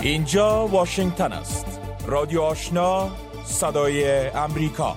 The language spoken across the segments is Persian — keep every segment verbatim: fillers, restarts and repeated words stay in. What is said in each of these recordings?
اینجا واشنگتن است. رادیو آشنا، صدای امریکا.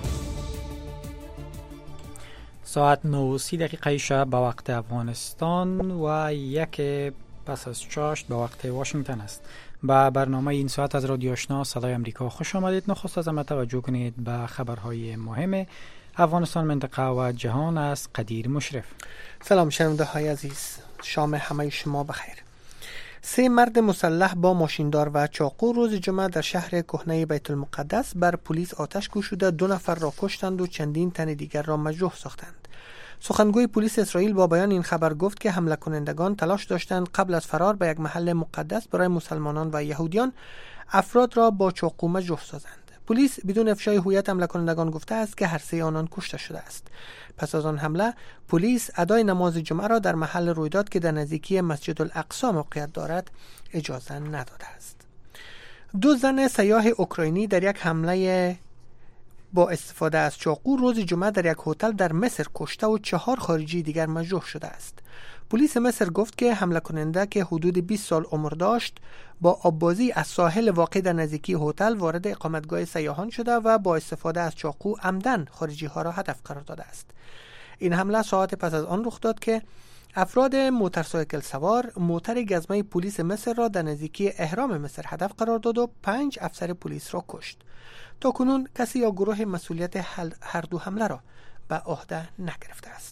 ساعت نه و سی دقیقه شب به وقت افغانستان و یک پس از چاشت به وقت واشنگتن است. با برنامه این ساعت از رادیو آشنا صدای امریکا خوش آمدید. نخست از همه توجه کنید به خبرهای مهم افغانستان، منطقه و جهان از قدیر مشرف. سلام شنونده های عزیز، شام همه شما بخیر. سه مرد مسلح با ماشیندار و چاقو روز جمعه در شهر کهنه بیت المقدس بر پلیس آتش گشوده دو نفر را کشتند و چندین تن دیگر را مجروح ساختند. سخنگوی پلیس اسرائیل با بیان این خبر گفت که حمله کنندگان تلاش داشتند قبل از فرار به یک محل مقدس برای مسلمانان و یهودیان افراد را با چاقو مجروح سازند. پلیس بدون افشای هویت حمله کنندگان گفته است که هر سه آنان کشته شده است. پس از آن حمله، پلیس ادای نماز جمعه را در محل رویداد که در نزدیکی مسجد الاقصی موقعیت دارد اجازه نداده است. دو زن سیاح اوکراینی در یک حمله با استفاده از چاقو روز جمعه در یک هتل در مصر کشته و چهار خارجی دیگر مجروح شده است. پلیس مصر گفت که حمله کننده که حدود بیست سال عمر داشت با آببازی از ساحل واقع در نزدیکی هتل وارد اقامتگاه سیاحان شده و با استفاده از چاقو عمدن خارجی ها را هدف قرار داده است. این حمله ساعت پس از آن رخ داد که افراد موتورسایکل سوار موتر گزمه پلیس مصر را در نزدیکی اهرام مصر هدف قرار داد و پنج افسر پلیس را کشت. تا کنون کسی یا گروه مسئولیت هر دو حمله را به عهده نگرفته است.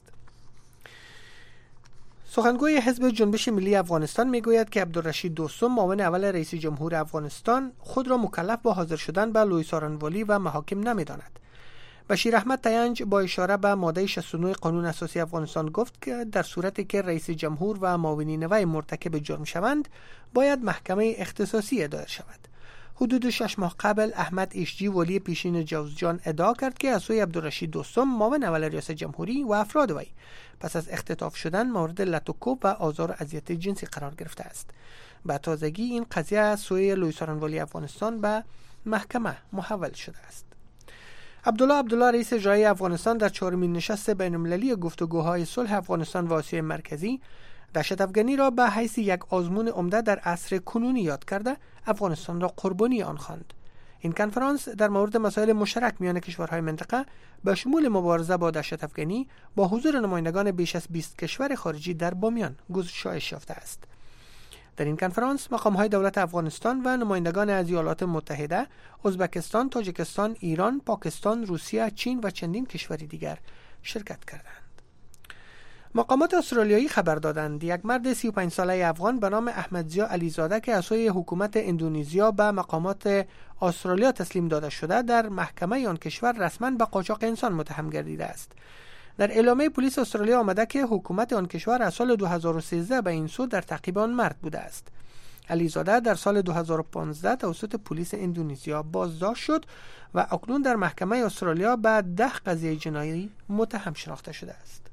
سخنگوی حزب جنبش ملی افغانستان میگوید که عبدالرشید دوستم، معاون اول رئیس جمهور افغانستان، خود را مکلف با حاضر شدن به لوی سارنوالی و محاکم نمیداند. بشیر احمد تینج با اشاره به ماده شصت و نه قانون اساسی افغانستان گفت که در صورتی که رئیس جمهور و معاونین وی مرتکب جرم شوند، باید محکمه اختصاصی دایر شود. حدود شش ماه قبل احمد ایشجی ولی پیشین جوزجان ادعا کرد که از سوی عبدالرشید دوستم، معاون اول ریاست جمهوری و افراد وی پس از اختطاف شدن مورد لطوکوب و آزار و اذیت جنسی قرار گرفته است. به تازگی این قضیه از سوی لوی سارنوالی افغانستان به محکمه محول شده است. عبدالله عبدالله رئیس اجرایی افغانستان در چهارمین نشست بین‌المللی گفتگوهای صلح افغانستان و آسیای مرکزی دهشت افغانی را به حیث یک آزمون عمده در عصر کنونی یاد کرده افغانستان را قربانی آن خواند. این کنفرانس در مورد مسائل مشترک میان کشورهای منطقه به شمول مبارزه با دهشت افغانی با حضور نمایندگان بیش از بیست کشور خارجی در بامیان گشایش یافته است. در این کنفرانس مقام‌های دولت افغانستان و نمایندگان از ایالات متحده، ازبکستان، تاجیکستان، ایران، پاکستان، روسیه، چین و چندین کشور دیگر شرکت کردند. مقامات استرالیایی خبر دادند یک مرد سی و پنج ساله افغان به نام احمدزیا علیزاده که از سوی حکومت اندونزیا به مقامات استرالیا تسلیم داده شده در محکمه آن کشور رسما به قاچاق انسان متهم گردیده است. در اعلامیه پلیس استرالیا آمده که حکومت آن کشور از سال دو هزار و سیزده به این سو در تعقیب آن مرد بوده است. علیزاده در سال دو هزار و پانزده توسط پلیس اندونزیا بازداشت شد و اکنون در محکمه استرالیا به ده قضیه جنایی متهم شناخته شده است.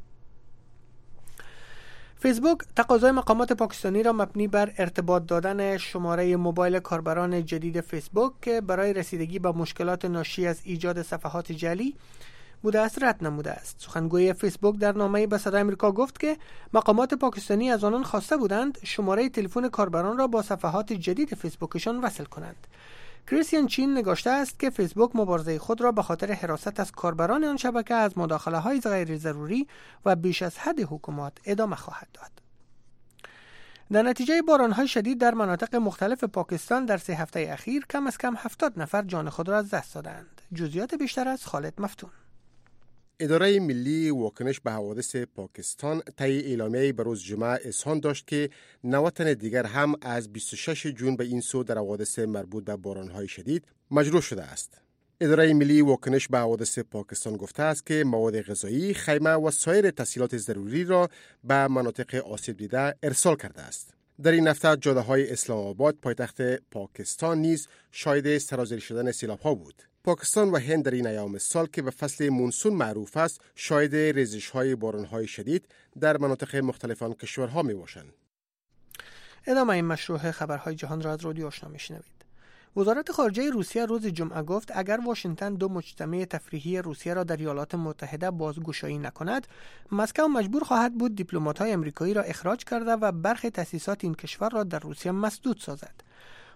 فیسبوک تقاضای مقامات پاکستانی را مبنی بر ارتباط دادن شماره موبایل کاربران جدید فیسبوک که برای رسیدگی به مشکلات ناشی از ایجاد صفحات جعلی بوده است رد نموده است. سخنگوی فیسبوک در نامه‌ای به صدای آمریکا گفت که مقامات پاکستانی از آنان خواسته بودند شماره تلفن کاربران را با صفحات جدید فیسبوکشان وصل کنند. کریستیان چین نگاشته است که فیسبوک مبارزه خود را به خاطر حراست از کاربران آن شبکه از مداخله‌های غیر ضروری و بیش از حد حکومت ادامه خواهد داد. در نتیجه باران‌های شدید در مناطق مختلف پاکستان در سه هفته اخیر کم از کم هفتاد نفر جان خود را از دست دادند. جزئیات بیشتر از خالد مفتون. اداره ملی واکنش به حوادث پاکستان طی اعلامیه‌ای به روز جمعه اظهار داشت که نود تن دیگر هم از بیست و شش جون به این سو در حوادث مربوط به باران‌های شدید مجروح شده است. اداره ملی واکنش به حوادث پاکستان گفته است که مواد غذایی، خیمه و سایر تسهیلات ضروری را به مناطق آسیب دیده ارسال کرده است. در این هفته جاده‌های اسلام آباد پایتخت پاکستان نیز شاهد سرازیر شدن سیلاب‌ها بود. پاکستان و هند در این ایام سال که به فصل مونسون معروف است، شاهد ریزش‌های باران‌های شدید در مناطق مختلف آن کشورها می‌باشند. ادامه این مشروع خبرهای جهان را از رادیو آشنا می‌شنوید. وزارت خارجه روسیه روز جمعه گفت اگر واشنگتن دو مجتمع تفریحی روسیه را در ایالات متحده بازگشایی نکند، مسکو مجبور خواهد بود دیپلمات‌های آمریکایی را اخراج کرده و برخی تأسیسات این کشور را در روسیه مسدود سازد.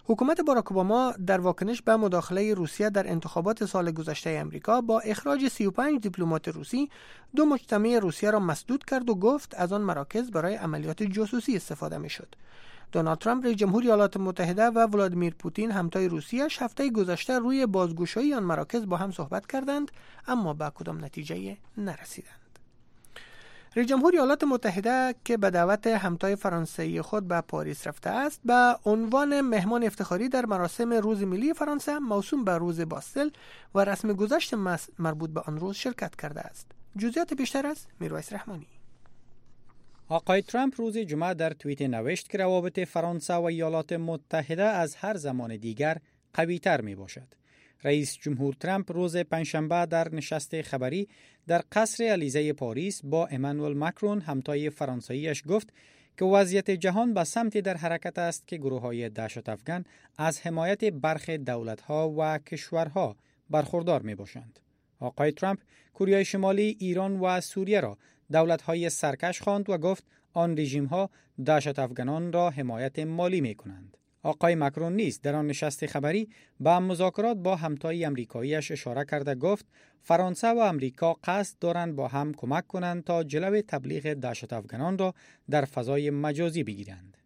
حکومت باراک اوباما در واکنش به مداخله روسیه در انتخابات سال گذشته امریکا با اخراج سی و پنج دیپلمات روسی دو مجتمع روسیه را مسدود کرد و گفت از آن مراکز برای عملیات جاسوسی استفاده می‌شد. دونالد ترامپ رئیس جمهوری ایالات متحده و ولادیمیر پوتین همتای روسیه هفته گذشته روی بازگشایی آن مراکز با هم صحبت کردند، اما به کدام نتیجه نرسیدند. رئیس جمهوری ایالات متحده که به دعوت همتای فرانسوی خود به پاریس رفته است، به عنوان مهمان افتخاری در مراسم روز ملی فرانسه موسوم به روز باستل و رسم گذشت مربوط به آن روز شرکت کرده است. جزئیات بیشتر از میرویس رحمانی. آقای ترامپ روز جمعه در توییت نوشت که روابط فرانسه و ایالات متحده از هر زمان دیگر قوی‌تر می باشد. رئیس جمهور ترامپ روز پنجشنبه در نشست خبری در قصر الیزه پاریس با امانوئل ماکرون همتای فرانسویش گفت که وضعیت جهان به سمت در حرکت است که گروه‌های دهشت افکن از حمایت برخی دولت‌ها و کشورها برخوردار می‌باشند. آقای ترامپ کره شمالی، ایران و سوریه را دولت‌های سرکش خواند و گفت آن رژیم‌ها دهشت افکنان را حمایت مالی می‌کنند. آقای ماکرون نیز در آن نشست خبری با مذاکرات با همتای امریکاییش اشاره کرده گفت فرانسه و امریکا قصد دارند با هم کمک کنند تا جلوی تبلیغ دهشت افکنان را در فضای مجازی بگیرند.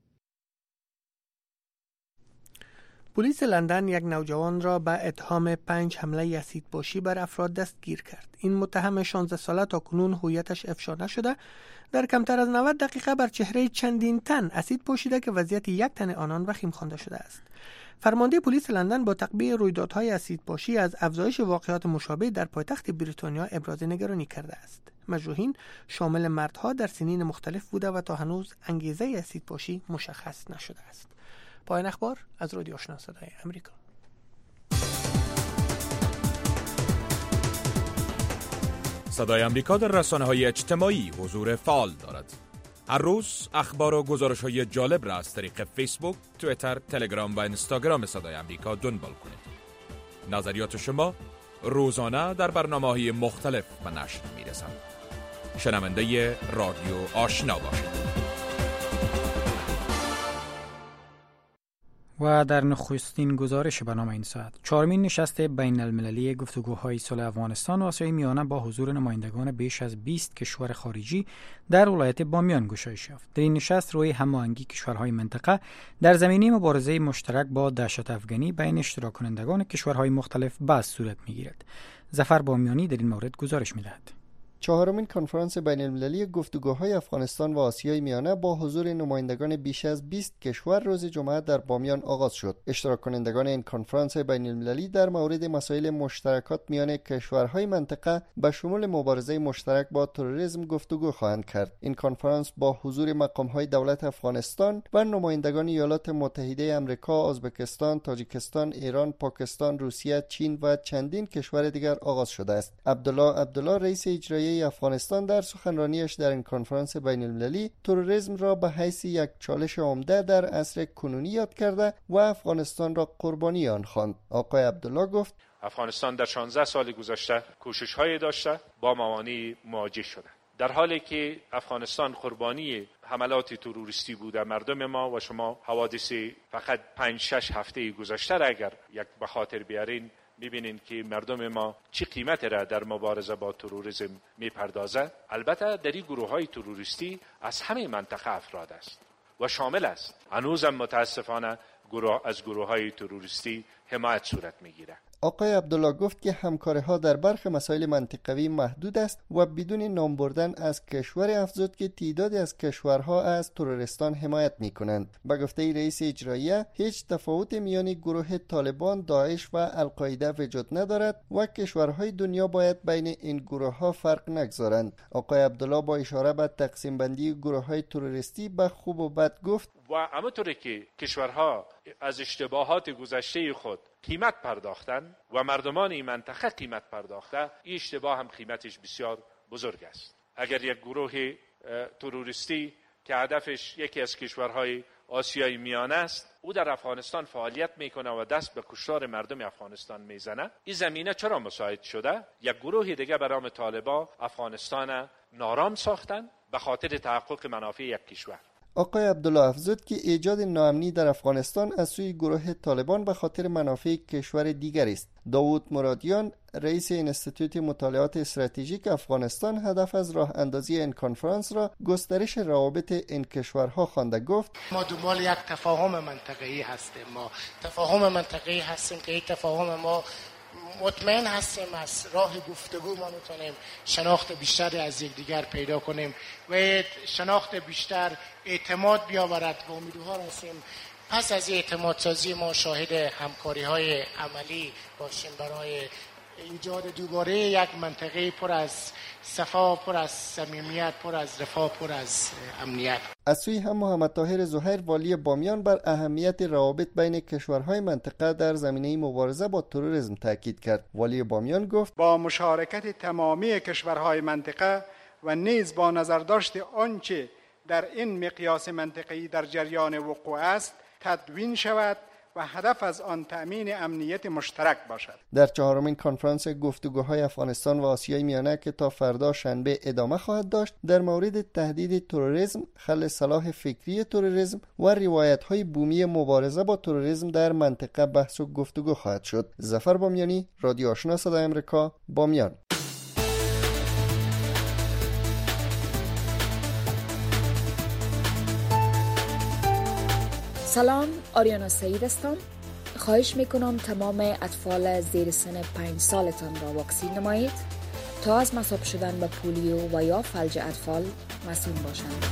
پلیس لندن یک نوجوان را به اتهام پنج حمله اسیدپاشی بر افراد دستگیر کرد. این متهم شانزده ساله تا کنون هویتش افشا نشده در کمتر از نود دقیقه بر چهره چندین تن اسید پاشیده که وضعیت یک تن آنان وخیم خوانده شده است. فرمانده پلیس لندن با تقبیح رویدادهای اسیدپاشی از افزایش واقعات مشابه در پایتخت بریتانیا ابراز نگرانی کرده است. مجروحین شامل مردها در سنین مختلف بوده و تا هنوز انگیزه اسیدپاشی مشخص نشده است. پایان اخبار از رادیو آشنا صدای امریکا. صدای امریکا در رسانه‌های اجتماعی حضور فعال دارد. هر روز اخبار و گزارش‌های جالب را از طریق فیسبوک، توییتر، تلگرام و اینستاگرام صدای امریکا دنبال کنید. نظریات شما روزانه در برنامه‌های مختلف به نشر می‌رسند. شنونده رادیو آشنا باشید. و در نخستین گزارش برنامه این ساعت، چهارمین نشست بین المللی گفتگوهای صلح افغانستان و آسیای میانه با حضور نمایندگان بیش از بیست کشور خارجی در ولایت بامیان گشایش یافت. در این نشست روی هماهنگی کشورهای منطقه در زمینه مبارزه مشترک با دهشت افغانی بین اشتراک کنندگان کشورهای مختلف بحث صورت میگیرد. ظفر بامیانی در این مورد گزارش میدهد. چهارمین کنفرانس بین المللی گفتگوهای افغانستان و آسیای میانه با حضور نمایندگان بیش از بیست کشور روز جمعه در بامیان آغاز شد. اشتراک کنندگان این کنفرانس بین المللی در مورد مسائل مشترکات میان کشورهای منطقه به شمول مبارزه مشترک با تروریسم گفتگو خواهند کرد. این کنفرانس با حضور مقامهای دولت افغانستان و نمایندگان ایالات متحده آمریکا، ازبکستان، تاجیکستان، ایران، پاکستان، روسیه، چین و چندین کشور دیگر آغاز شده است. عبدالله عبدالله رئیس اجرایی افغانستان در سخنرانیش در این کنفرانس بین المللی تروریسم را به حیث یک چالش عمده در عصر کنونی یاد کرده و افغانستان را قربانی آن خواند. آقای عبدالله گفت افغانستان در شانزده سال گذشته کوشش‌های داشته با موانع مواجه شده. در حالی که افغانستان قربانی حملات تروریستی بوده، مردم ما و شما حوادث فقط پنج شش هفته گذشته را اگر یک به خاطر بیارین می‌بینین که مردم ما چی قیمت را در مبارزه با تروریسم می‌پردازه. البته در این گروه‌های تروریستی از همه منطقه افراد است و شامل است. هنوزم متاسفانه گروه از گروه‌های تروریستی حمایت صورت می‌گیره. آقای عبدالله گفت که همکاری‌ها در برخی مسائل منطقوی محدود است و بدون نام بردن از کشور افزود که تعدادی از کشورها از تروریستان حمایت می‌کنند. به گفته رئیس اجرایی، هیچ تفاوت میان گروه طالبان، داعش و القاعده وجود ندارد و کشورهای دنیا باید بین این گروه‌ها فرق نگذارند. آقای عبدالله با اشاره به تقسیم بندی گروه‌های تروریستی به خوب و بد گفت و همونطوری که کشورها از اشتباهات گذشته خود قیمت پرداختن و مردمان این منطقه قیمت پرداخته، این اشتباه هم قیمتش بسیار بزرگ است. اگر یک گروه تروریستی که هدفش یکی از کشورهای آسیای میانه است، او در افغانستان فعالیت میکنه و دست به کشتار مردم افغانستان میزنه، این زمینه چرا مساعد شده؟ یک گروه دیگه به نام طالبان افغانستان نارام ساختن به خاطر تحقق منافع یک کشور. آقای عبدالله افزود که ایجاد ناامنی در افغانستان از سوی گروه طالبان به خاطر منافع کشور دیگر است. داوود مرادیان رئیس انستیتوت مطالعات استراتژیک افغانستان هدف از راه اندازی این کنفرانس را گسترش روابط این کشورها خوانده گفت ما دنبال یک تفاهم منطقه‌ای هستیم. ما تفاهم منطقه‌ای هستیم که این تفاهم ما مطمئن هستیم از راه گفتگو ما میتونیم شناخت بیشتری از یکدیگر پیدا کنیم و شناخت بیشتر اعتماد بیاورد و امیدوار هستیم پس از اعتماد سازی ما شاهد همکاری های عملی باشیم برای ایجاد دوباره یک منطقه پر از صفا، پر از صمیمیت، پر از رفاه، پر از امنیت. از سوی هم محمد طاهر زهیر والی بامیان بر اهمیت روابط بین کشورهای منطقه در زمینه مبارزه با تروریسم تاکید کرد. والی بامیان گفت با مشارکت تمامی کشورهای منطقه و نیز با نظر داشت آنچه در این مقیاس منطقه‌ای در جریان وقوع است تدوین شود و هدف از آن تأمین امنیت مشترک باشد. در چهارمین کنفرانس گفتگوهای افغانستان و آسیای میانه که تا فردا شنبه ادامه خواهد داشت، در مورد تهدید تروریسم، خل سلاح فکری تروریسم و روایت‌های بومی مبارزه با تروریسم در منطقه بحث و گفتگو خواهد شد. ظفر بامیانی، رادیو آشنا صدای آمریکا، بامیان. سلام، آریانا سعید هستم. خواهش میکنم تمام اطفال زیر سن پنج سالتان را واکسین نمایید تا از مصاب شدن به پولیو و یا فلج اطفال مسئول باشند.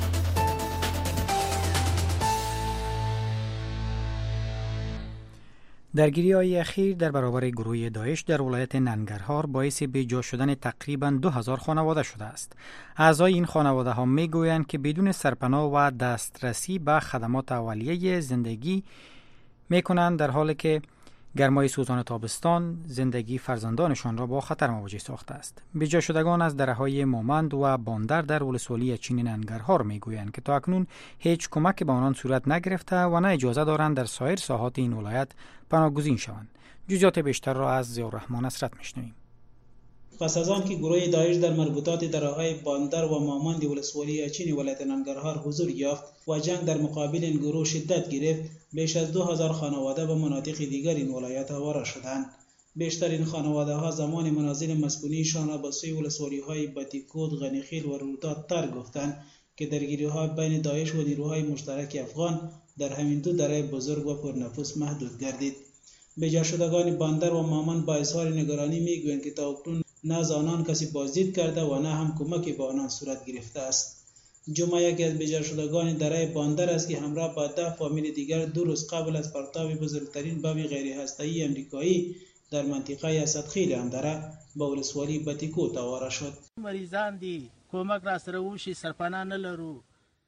درگیری‌های اخیر در برابر گروه داعش در ولایت ننگرهار باعث بی‌جا شدن تقریباً دو هزار خانواده شده است. اعضای این خانواده ها میگویند که بدون سرپناه و دسترسی به خدمات اولیه زندگی میکنند، در حالی که گرمای سوزان تابستان زندگی فرزندانشان را با خطر مواجه ساخته است. بی‌جا شدگان از دره‌های مومند و باندر در ولسوالی چین ننگرهار میگویند که تا اکنون هیچ کمک به آنان صورت نگرفته و نه اجازه دارند در سایر ساحات این ولایت پناهگزین شوند. جزئیات بیشتر را از ضیاءالرحمن نصرت میشنویم. پس از آن که گروه داعش در مربوطات دره‌های باندر و مامند ولسوالی چین ولایت ننگرهار حضور یافت و جنگ در مقابل این گروه شدت گرفت، بیش از دو هزار خانواده به مناطق دیگر این ولایت آواره شدند. بیشتر این خانواده ها زمان منازل مسکونیشان را به سوی ولسوالی های بتیکود، غنیخیل و رودات تر گفتند که درگیری ها بین داعش و نیروهای مشترک افغان در همین دو دره بزرگ و پرنفوس محدود گردید. بی‌جا شدگان باندر و مامند با اظهار نگرانی میگویند که تا اکنون نه از آنان کسی بازدید کرده و نه هم کمکی به آنان صورت گرفته است. جمعه یکی از بی‌جا شدگان دره باندر است که همراه با ده فامیل دیگر دو روز قبل از پرتاب بزرگترین بمب غیر هسته‌ای امریکایی در منطقه اسدخیل اندره به ولسوالی بتیکوت آواره شد. مریضان دی کمک را سره وشي، سرپناه نلرو،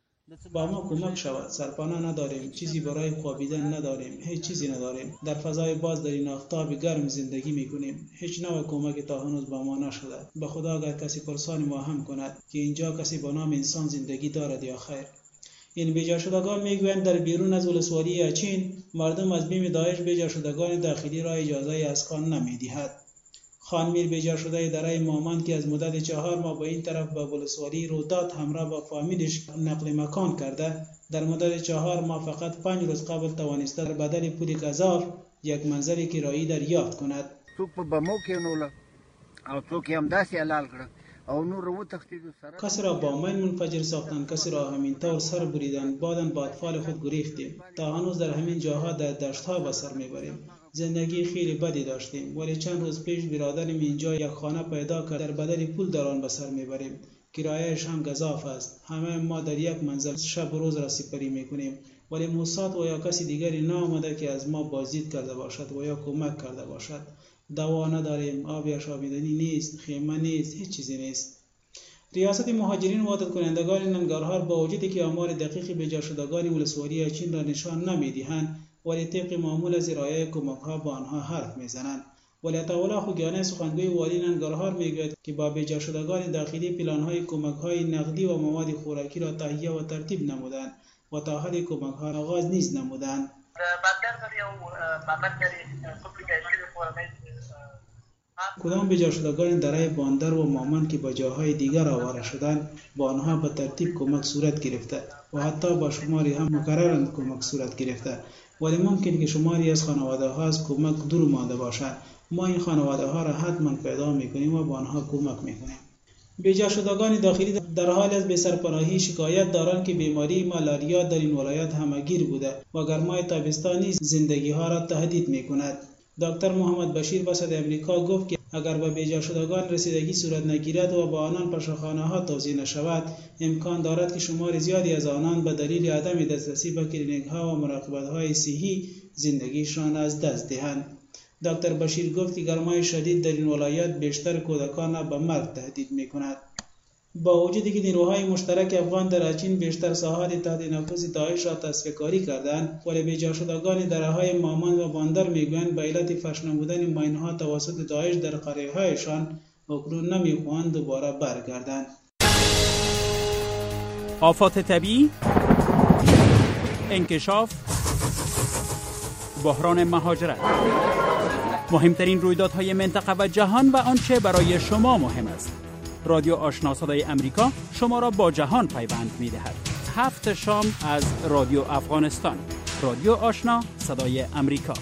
با ما کمک شود. سرپناه نداریم، چیزی برای خوابیدن نداریم، هیچ چیزی نداریم. در فضای باز در این آفتاب گرم زندگی میکنیم. هیچ نوع کمک تا هنوز با ما نشده. به خدا اگر کسی پرسان ما هم کند که اینجا کسی با نام انسان زندگی دارد یا خیر. این بی‌جا شدگان میگویند در بیرون از ولسوالی چین مردم از بیم داعش بی‌جا شدگان داخلی را اجازه اسکان نمیدهد. خان میر بی‌جا شده دره مامند که از مدت چهار ماه به این طرف به ولسوالی رودات همراه با فامیلش نقل مکان کرده، در مدت چهار ماه فقط پنج روز قبل توانسته در بدل پول گزار یک منزل کرایی دریافت کند. څوک په بمو کې نوله او څوک هم داسې حلال کړ او نور رو تختید سره کسی را با مین منفجر ساختن، کسی را همین طور سر بریدن، بعداً با اطفال خود گریختیم. تا هنوز در همین جاها در دشت‌ها به سر میبریم. زندگی خیلی بدی داشتیم، ولی چند روز پیش برادرم اینجا یک خانه پیدا کرد، در بدل پول در آن به سر میبریم. کرایه‌اش هم گزاف است. همه ما در یک منزل شب و روز را سپری میکنیم، ولی موساد و یا کسی دیگری نآمده که از ما بازدید کرده باشد و یا کمک کرده باشد. دوا نداریم، آب یا شابیدنی نیست، خیمه نیست، هیچ چیزی نیست. ریاست مهاجرین و عادت کنندگان ننگرهار با وجودی که آمار دقیق بی‌جا شدگان ولسوالی چین را نشان نمیدهند، ولی طبق معمول از ارائه کمک‌ها با آنها حرف میزنند. ولی عطاالله خوگیانی سخنگوی والی ننگرهار میگوید که با بی‌جا شدگان داخلی پلان‌های کمک‌های نقدی و مواد خوراکی را تهیه و ترتیب نمودند و تا حد کمک‌ها آغاز نیز نمودند. کدام بیجا شدگان درای باندر و مامان که به جاهای دیگر آواره شدند با آنها به ترتیب کمک صورت گرفته و حتی با شماری هم مکررند کمک صورت گرفته، ولی ممکن که شماری از خانواده ها از کمک دور مانده باشند. ما این خانواده ها را حتما پیدا میکنیم و با آنها کمک میکنیم. بیجا شدگان داخلی در حال از بی‌سرپناهی شکایت دارند که بیماری مالاریا در این ولایت همگیر بوده و گرمای تابستانی زندگی ها را تهدید میکند. دکتر محمد بشیر وسط امریکا گفت که اگر به بیجا شدگان رسیدگی صورت نگیرد و با آنان پشخانه ها توزیع نشود، امکان دارد که شمار زیادی از آنان به دلیل عدم دسترسی به کلینیک ها و مراقبت های صحی زندگیشان از دست دهند. دکتر بشیر گفت که گرمای شدید در این ولایت بیشتر کودکان را به مرگ تهدید میکند. با وجودی که نیروهای مشترک افغان در اچین بیشتر ساحات تحت نفوذ داعش را تصفیه کاری کردند، ولی بیجا شدگان دره‌های مامان و باندر میگویند به علت فش نمودن ماین‌ها توسط داعش در قریه‌هایشان اکنون نمیخواهند دوباره برگردند. آفات طبیعی، انکشاف، بحران مهاجرت، مهمترین رویدادهای منطقه و جهان و آنچه برای شما مهم است. رادیو آشنا صدای امریکا شما را با جهان پیوند می‌دهد. هفت شام از رادیو افغانستان. رادیو آشنا صدای امریکا.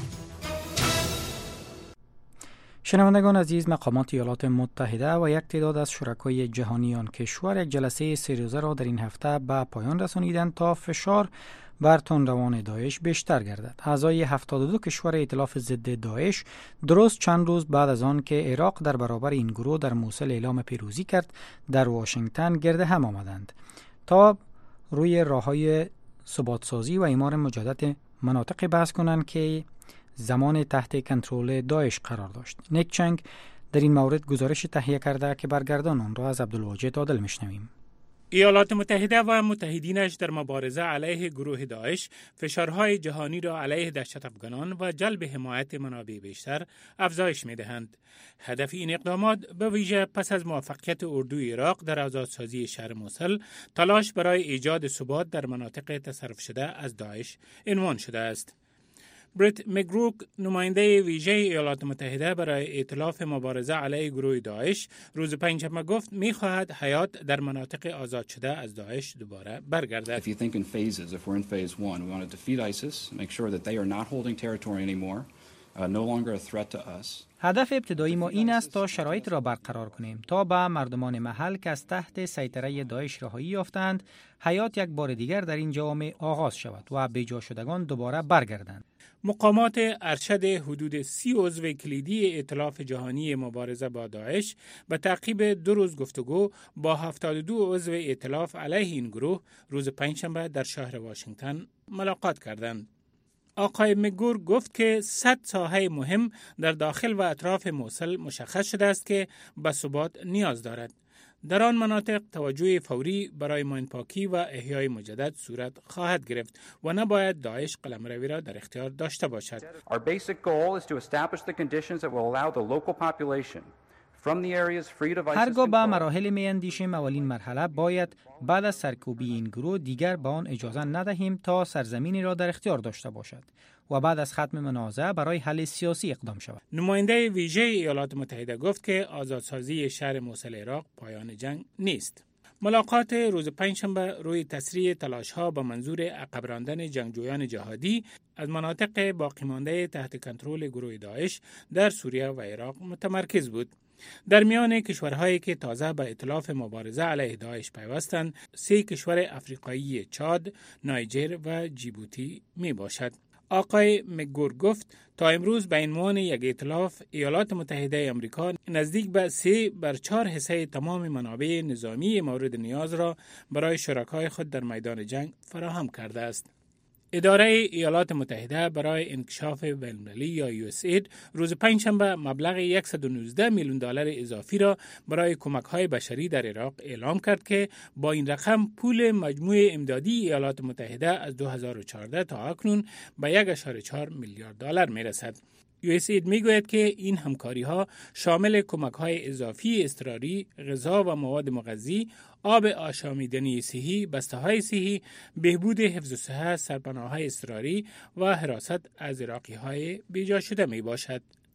شنوندگان عزیز، مقامات ایالات متحده و یک تعداد از شرکای جهانی آن کشور یک جلسه سه روزه را در این هفته به پایان رسانیدند تا فشار بر تندروان داعش بیشتر گردد. اعضای هفتاد و دو کشور ائتلاف ضد داعش درست چند روز بعد از آن که عراق در برابر این گروه در موصل اعلام پیروزی کرد، در واشنگتن گرد هم آمدند تا روی راههای ثبات‌سازی و اعمار مجدد مناطق بحث کنند که زمان تحت کنترل داعش قرار داشت. نیک چنگ در این مورد گزارش تهیه کرده که برگردان آن را از عبدالواجد عادل میشنویم. ایالات متحده و متحدینش در مبارزه علیه گروه داعش فشارهای جهانی را علیه دهشت افغانان و جلب حمایت منابع بیشتر افزایش می‌دهند. هدف این اقدامات به ویژه پس از موفقیت اردوی عراق در آزادسازی شهر موصل، تلاش برای ایجاد ثبات در مناطق تصرف شده از داعش عنوان شده است. بریت مکگروک، نماینده ویژه ایالات متحده برای ائتلاف مبارزه علیه گروه داعش، روز پنجشنبه گفت می‌خواهد حیات در مناطق آزاد شده از داعش دوباره برگردد. If you think in phases, if we're in phase one, we want to defeat ISIS, make sure that they are not holding territory anymore, uh, no longer a threat to us. هدف ابتدایی ما این است تا شرایط را برقرار کنیم تا به مردمان محل که از تحت سیطره داعش رهایی یافتند، حیات یک بار دیگر در این جوامع آغاز شود و بیجا شدگان دوباره برگردند. مقامات ارشد حدود سی عضو کلیدی ائتلاف جهانی مبارزه با داعش به تعقیب دو روز گفتگو با هفتاد و دو عضو ائتلاف علیه این گروه روز پنجشنبه در شهر واشنگتن ملاقات کردند. آقای مگور گفت که صد ساحه مهم در داخل و اطراف موصل مشخص شده است که به ثبات نیاز دارد. در آن مناطق توجه فوری برای ماینپاکی و احیای مجدد صورت خواهد گرفت و نباید داعش قلمروی را در اختیار داشته باشد. Our basic goal is to establish the conditions that will allow the local population from the areas freed of ISIS. هرگاه به مراحل می اندیشیم، اولین مرحله باید بعد از سرکوبی این گروه دیگر به آن اجازه ندهیم تا سرزمینی را در اختیار داشته باشد و بعد از ختم منازعه برای حل سیاسی اقدام شود. نماینده ویژه ایالات متحده گفت که آزادسازی شهر موصل عراق پایان جنگ نیست. ملاقات روز پنجشنبه روی تسریع تلاش‌ها با منظور عقب راندن جنگجویان جهادی از مناطق باقی مانده تحت کنترل گروه داعش در سوریه و عراق متمرکز بود. در میان کشورهایی که تازه به ائتلاف مبارزه علیه داعش پیوستند، سه کشور افریقایی چاد، نایجر و جیبوتی می باشد. آقای مگور گفت تا امروز به عنوان یک ائتلاف ایالات متحده آمریکا نزدیک به سه بر چهار حصه تمام منابع نظامی مورد نیاز را برای شرکای خود در میدان جنگ فراهم کرده است. اداره ایالات متحده برای انکشاف بین‌المللی یا یو اس اید روز پنجشنبه مبلغ صد و نوزده میلیون دلار اضافی را برای کمک‌های بشری در عراق اعلام کرد که با این رقم پول مجموع امدادی ایالات متحده از دو هزار و چهارده تا اکنون به یک و چهار میلیارد دلار میرسد. یو اس اید میگوید که این همکاری‌ها شامل کمک‌های اضافی اضطراری، غذا و مواد مغذی، آب آشامیدنی صحی، بسته‌های صحی، بهبود حفظ صحت، سرپناه‌های اضطراری و حراست از عراقی‌های بیجا شده میباشد.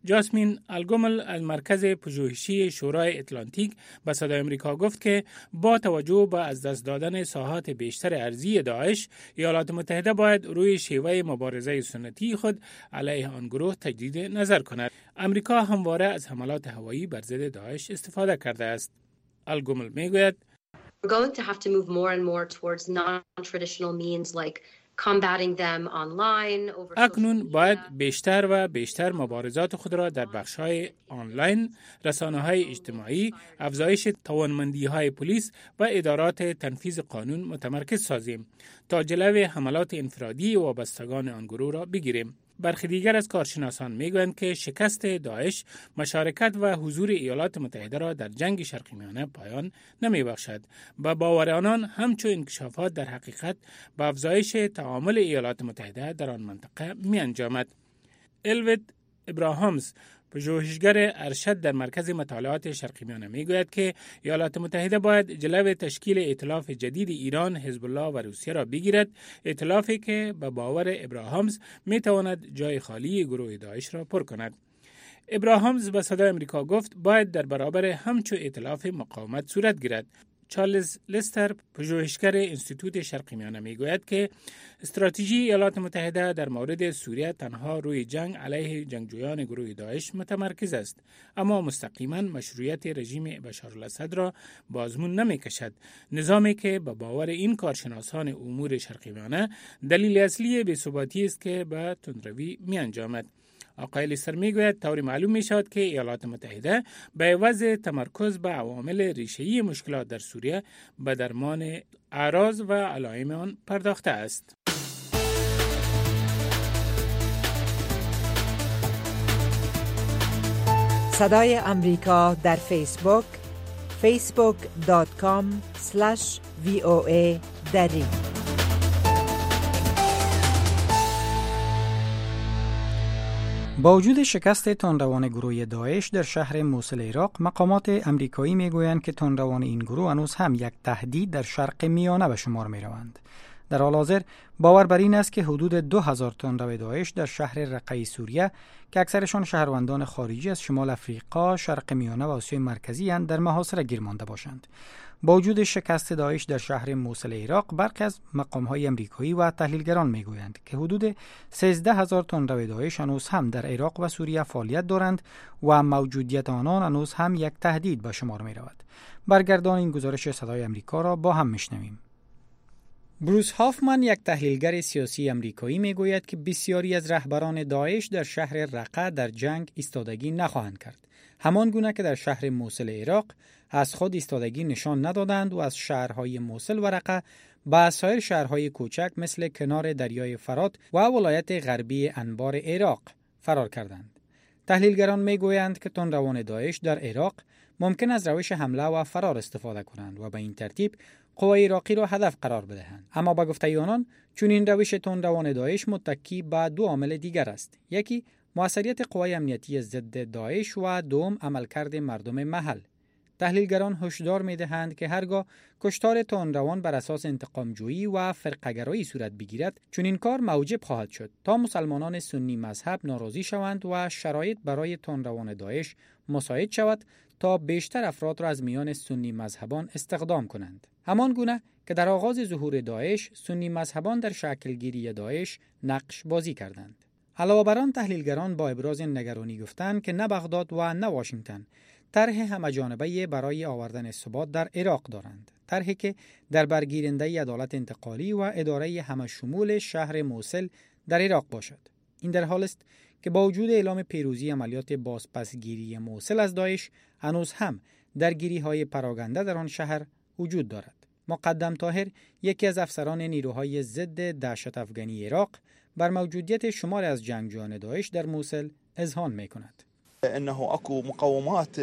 جاسمین الگومل از مرکز پژوهشی شورای اتلانتیک به صدای آمریکا گفت که با توجه به از دست دادن ساحات بیشتر ارضی داعش، ایالات متحده باید روی شیوه مبارزه سنتی خود علیه آن گروه تجدید نظر کند. آمریکا همواره از حملات هوایی بر ضد داعش استفاده کرده است. الگومل میگوید We're going to have to move more and more towards non-traditional means like combating them online over اکنون باید بیشتر و بیشتر مبارزات خود را در بخش‌های آنلاین، رسانه‌های اجتماعی، افزایش توانمندی‌های پلیس و ادارات تنفیذ قانون متمرکز سازیم تا جلوی حملات انفرادی وابستگان آن گروه را بگیریم. برخی دیگر از کارشناسان میگویند که شکست داعش مشارکت و حضور ایالات متحده را در جنگ شرقی میانه پایان نمیبخشد و باور آنان همچون انکشافات در حقیقت به افزایش تعامل ایالات متحده در آن منطقه می انجامد. الوید ابراهامز، پژوهشگر ارشد در مرکز مطالعات شرقی میانه میگوید که ایالات متحده باید جلوی تشکیل ائتلاف جدید ایران، حزب الله و روسیه را بگیرد، ائتلافی که به باور ابراهامز میتواند جای خالی گروه داعش را پر کند. ابراهامز به صدای آمریکا گفت باید در برابر همچون ائتلاف مقاومت صورت گیرد. چارلز لستر، پژوهشگر انستیتوت شرقی میانه میگوید که استراتژی ایالات متحده در مورد سوریه تنها روی جنگ علیه جنگجویان گروه داعش متمرکز است، اما مستقیما مشروعیت رژیم بشار الاسد را به آزمون نمیکشد، نظامی که به باور این کارشناسان امور شرقی میانه دلیل اصلی بی‌ثباتی است که به تندروی می انجامد. آقای لیستر میگوید طوری معلوم می شود که ایالات متحده به عوض تمرکز به عوامل ریشه‌ای مشکلات در سوریه به درمان اعراض و علائم آن پرداخته است. صدای امریکا در فیسبوک فیسبوک دات کام اسلش وی او ای دری. با وجود شکست تندروان گروه داعش در شهر موصل عراق، مقامات امریکایی میگویند که تندروان این گروه هنوز هم یک تهدید در شرق میانه به شمار می روند. در حال حاضر باور بر این است که حدود دو هزار تندرو داعش در شهر رقه سوریه که اکثرشان شهروندان خارجی از شمال افریقا، شرق میانه و آسیای مرکزی اند در محاصره گیر مانده باشند. با وجود شکست داعش در شهر موصل عراق، برخی از مقام‌های امریکایی و تحلیلگران میگویند که حدود سیزده هزار تندرو داعش هنوز هم در عراق و سوریه فعالیت دارند و موجودیت آنان هنوز هم یک تهدید به شمار می‌رود. برگردان این گزارش صدای امریکا را با هم میشنویم. بروس هافمن، یک تحلیلگر سیاسی امریکایی، میگوید که بسیاری از رهبران داعش در شهر رقه در جنگ ایستادگی نخواهند کرد، همان گونه که در شهر موصل عراق از خود ایستادگی نشان ندادند و از شهرهای موصل و رقه به سایر شهرهای کوچک مثل کنار دریای فرات و ولایت غربی انبار عراق فرار کردند. تحلیلگران میگویند که تندروان داعش در عراق ممکن است روش حمله و فرار استفاده کنند و به این ترتیب قوای عراقی را هدف قرار بدهند. اما با گفته آنان چون این روش تندروان داعش متکی به دو عامل دیگر است: یکی موثریت قوای امنیتی ضد داعش و دوم عملکرد مردم محل. تحلیلگران هشدار می‌دهند که هرگاه کشتار تندروان بر اساس انتقام‌جویی و فرقه‌گرایی صورت بگیرد، چون این کار موجب خواهد شد تا مسلمانان سنی مذهب ناراضی شوند و شرایط برای تندروان داعش مساعد شود تا بیشتر افراد را از میان سنی مذهبان استخدام کنند. همان گونه که در آغاز ظهور داعش، سنی مذهبان در شکلگیری داعش نقش بازی کردند. علاوه بر آن، تحلیلگران با ابراز نگرانی گفتند که نه بغداد و نه واشنگتن طرح همه‌جانبه برای آوردن ثبات در عراق دارند، طرحی که در برگیرنده عدالت انتقالی و اداره همه‌شمول شهر موصل در عراق باشد. این در حال است که با وجود اعلام پیروزی عملیات بازپسگیری موصل از داعش، هنوز هم درگیری‌های پراگنده در آن شهر وجود دارد. مقدم طاهر، یکی از افسران نیروهای ضد دهشت افغانی عراق، بر موجودیت شماری از جنگجویان داعش در موصل اذعان می‌کند. انه اكو مقاومات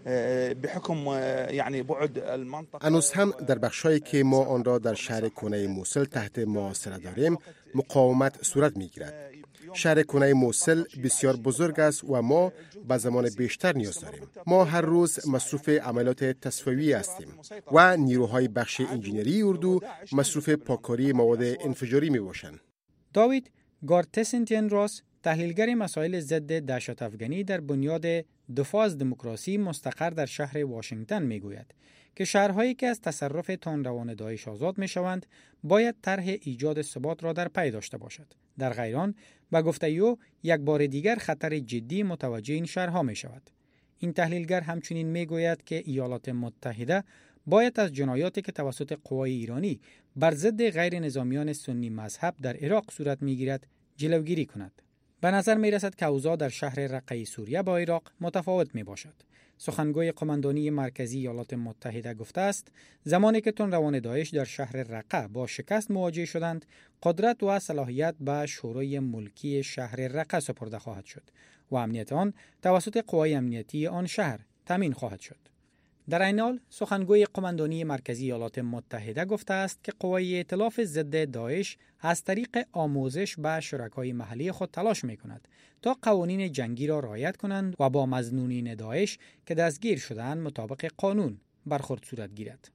بحكم يعني بعد المنطقه. هنوز هم در بخشایی که ما آن را در شهر کنه موصل تحت محاصره داریم مقاومت صورت می‌گیرد. شهر کنه موصل بسیار بزرگ است و ما به زمان بیشتر نیاز داریم. ما هر روز مصروف عملیات تصفیه‌ای هستیم و نیروهای بخش انجینری اردو مصروف پاککاری مواد انفجاری میباشند. داوید گارتسنتین راس، تحلیلگر مسائل ضد دهشت افغانی در بنیاد دفاع از دموکراسی مستقر در شهر واشنگتن میگوید که شهرهایی که از تصرف تندروان داعش آزاد میشوند باید طرح ایجاد ثبات را در پی داشته باشد. در غیر آن به گفته او یک بار دیگر خطر جدی متوجه این شهرها می شود. این تحلیلگر همچنین می گوید که ایالات متحده باید از جنایاتی که توسط قوای ایرانی بر ضد غیر نظامیان سنی مذهب در عراق صورت می گیرد جلوگیری کند. به نظر می رسد که اوضاع در شهر رقه سوریه با عراق متفاوت می باشد. سخنگوی قماندانی مرکزی ایالات متحده گفته است زمانی که تندروان داعش در شهر رقه با شکست مواجه شدند، قدرت و صلاحیت به شورای ملکی شهر رقه سپرده خواهد شد و امنیت آن توسط قوای امنیتی آن شهر تامین خواهد شد. در این حال سخنگوی قماندانی مرکزی ایالات متحده گفته است که قوای ائتلاف ضد داعش از طریق آموزش به شرکای محلی خود تلاش می‌کند تا قوانین جنگی را رعایت کنند و با مظنونین داعش که دستگیر شده‌اند مطابق قانون برخورد صورت گیرد.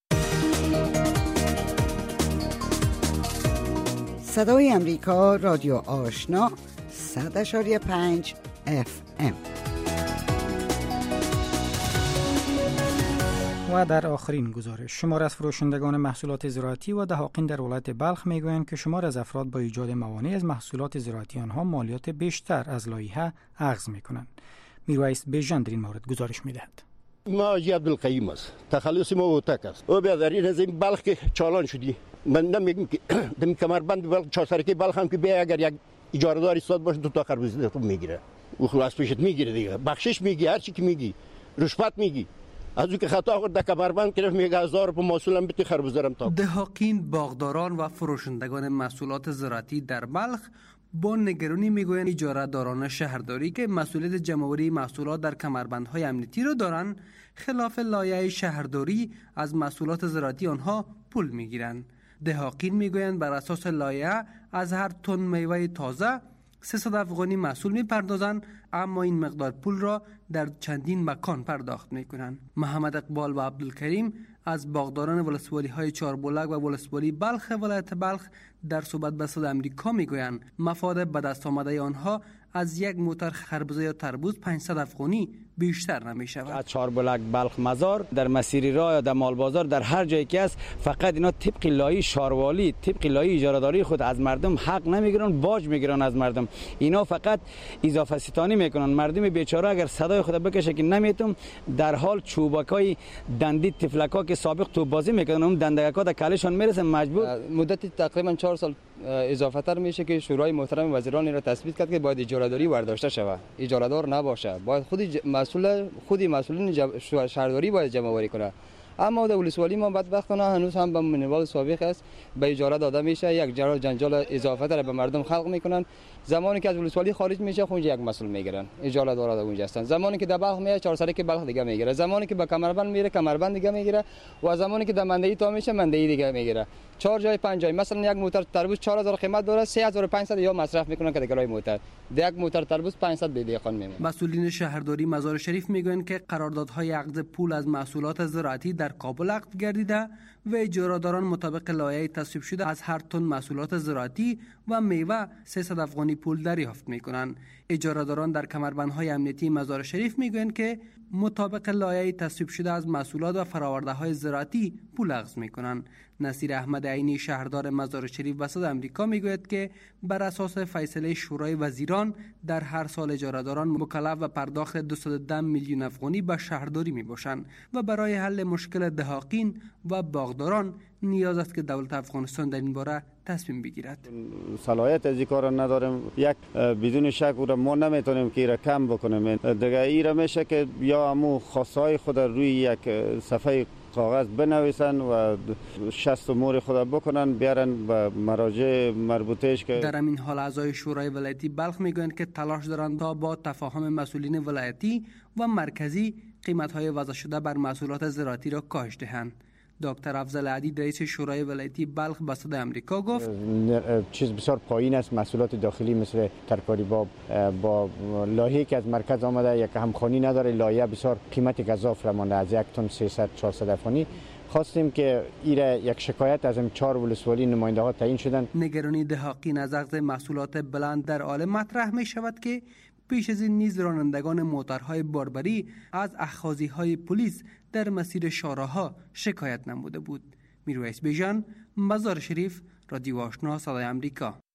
صدای امریکا، رادیو آشنا، صد و پنج اف ام. و در آخرین گزارش، شمار از فروشندگان محصولات زراعتی و دهاقین در ولایت بلخ میگویند که شمار از افراد با ایجاد موانع از محصولات زراعتی آنها مالیات بیشتر از لایحه اخذ میکنند. میرویس بیژن در این مورد گزارش میدهد. ما حاجی عبدالقیوم است. تخلص ما اوتک است. او بیادری از این بلخ که چالان شدی. من نمیگم که دم کمربند بلخ چهارسرکی بلخ هم که بیا اگر یک اجاره دار استاد باشه دو تا خربزه رو میگیره. او خلاص پیشت میگیره دیگه. بخشش میگی، هر چی که میگی، رشوت میگی. از اون که خطا خورد در کمربند گرفت میگه هزار په محصولم بتی خربزرم تا. دهاقین، باغداران و فروشندگان محصولات زراعتی در بلخ با نگرانی میگویند اجاره داران شهرداری که مسئولیت جمع‌آوری محصولات در کمربندهای امنیتی را دارند خلاف لایحه شهرداری از محصولات زراعتی آنها پول میگیرند. دهاقین میگویند بر اساس لایحه از هر تن میوه تازه سیصد افغانی محصول میپردازند، اما این مقدار پول را در چندین مکان پرداخت میکنند. محمد اقبال و عبدالکریم از باغداران ولسوالی های چهاربلک و ولسوالی بلخ ولایت بلخ در صحبت با صدای امریکا میگویند مفاد به دست آمده آنها از یک موتر خربزه یا تربوز پانصد افغانی بیشتر نمی شود. از چهاربلک بلخ مزار در مسیر راه یا در مال بازار در هر جایی که است فقط اینا طبق لایحه شهرواری طبق لایحه اجاره داری خود از مردم حق نمیگیرن، باج میگیرن از مردم. اینا فقط اضافه ستانی میکنن. مردم بیچاره اگر صدای خود بکشه که نمیتون در حال چوبکای دندی تفلکا که سابق تو بازی میکنن اون دندگکا در کلشون میرسه مجبور مدت تقریبا چهار سال اضافه تر میشه که شورای محترم وزیران را تصویب کرد که باید اجاره داری برداشته شود، اجاره دار نباشه، باید خودی ج... مسئول خودی مسئولین جب... شهرداری باید جمع آوری کنه. اما در ولسوالی ما بدبختانه هنوز هم به منوال سابق است، به اجاره داده میشه، یک جرا جنجال اضافه تر به مردم خلق میکنن. زمانی که از ولسوالی خارج میشه خونج یک مسئول میگیرن، اجاره دار اونجا هستن. زمانی که در بلخ میاد چهار سره که بلخ دیگه میگیره، زمانی که به کمربند میره کمربند دیگه میگیره و زمانی که در مندهی تا میشه مندهی دیگه میگیره. چهار جای پنج جای مثلا یک موتر تربوز چهار هزار قیمت داره، سه هزار و پانصد یا مصرف میکنن که دیگه موتر یک موتر تربوز پانصد به دیخان میمونه. مسئولین شهرداری مزار شریف میگویند که قراردادهای عقد پول از محصولات زراعتی در کابل عقد گردیده و اجاره‌داران مطابق لایحه تصویب شده از هر تن محصولات زراعتی و میوه سیصد افغانی پول دریافت میکنند. اجاره‌داران در کمربندهای امنیتی مزار شریف میگویند که مطابق لایحه تصویب شده از محصولات و فرآورده‌های زراعتی پول اخذ میکنند. نصیر احمد عینی شهردار مزار شریف و صدای امریکا میگوید که بر اساس فیصله شورای وزیران در هر سال اجاره‌داران مکلف و پرداخت دویست و ده میلیون افغانی به شهرداری میباشند و برای حل مشکل دهاقین و باغداران نیاز است که دولت افغانستان در این باره تصمیم بگیرد. صلاحیت از این کار نداریم، یک بدون شک او را ما نمیتونیم که را کم بکنیم. دیگه این را میشه که یا همو خواستهای خود روی یک صفحه کاغذ بنویسن و شست امور خود بکنن بیارن به مراجع مربوطهش. که در همین حال اعضای شورای ولایتی بلخ میگویند که تلاش دارند تا با تفاهم مسئولین ولایتی و مرکزی قیمت‌های وضع شده بر محصولات زراعتی را کاهش دهند. دکتر افضل عدید رئیس شورای ولایتی بلخ به صدای امریکا گفت چیز بسیار پایین است. محصولات داخلی مثل ترکاری باب با لایحه‌ای که از مرکز آمده یک همخوانی نداره. لایحه بسیار قیمت گزاف را مانده، از یک تن سیصد چهارصد افغانی خواستیم که ایره یک شکایت از این چهار ولسوالی نماینده ها تعیین شدن. نگرانی دهاقین از اخذ محصولات بلند در عالم مطرح می شود که پیش از این نیز رانندگان موتورهای باربری از اخاذی های پلیس در مسیر شاهراه‌ها شکایت نموده بود. میرویس بیژن، مزار شریف، رادیو آشنا صدای آمریکا.